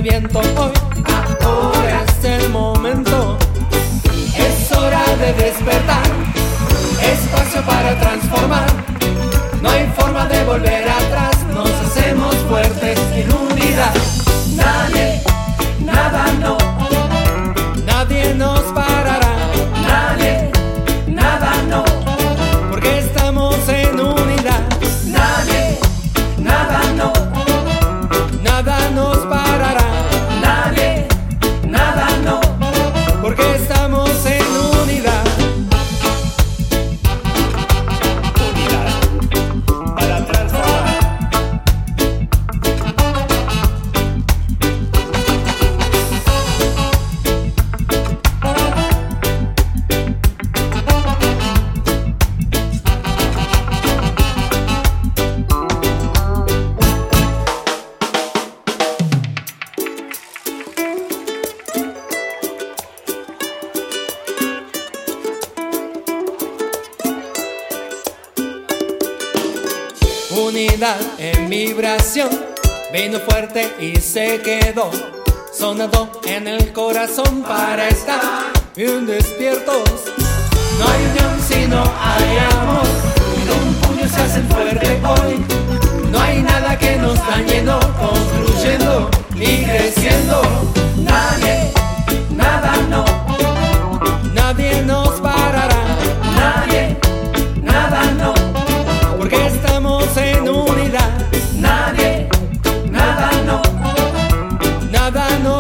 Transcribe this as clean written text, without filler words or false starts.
viento hoy. Ahora es el momento, es hora de despertar. Espacio para transformar, no hay forma de volver atrás. Nos hacemos fuertes en unidad. Nadie, nada, no. Nadie nos parará. Nadie, nada, no. Porque estamos en unidad. Nadie, nada, no. Nada nos parará. Nadie, nada, no. Porque estamos en unidad. Unidad en vibración, vino fuerte y se quedó sonando en el corazón para estar bien despiertos. No hay unión si no hay amor, y con un puño se hacen fuerte hoy. No hay nada que nos dañe, no construyendo ni creciendo. Nadie, nada, no. Nadie nos parará. Nadie, nada, no. Porque estamos en unidad. Nadie, nada, no. Nada, no.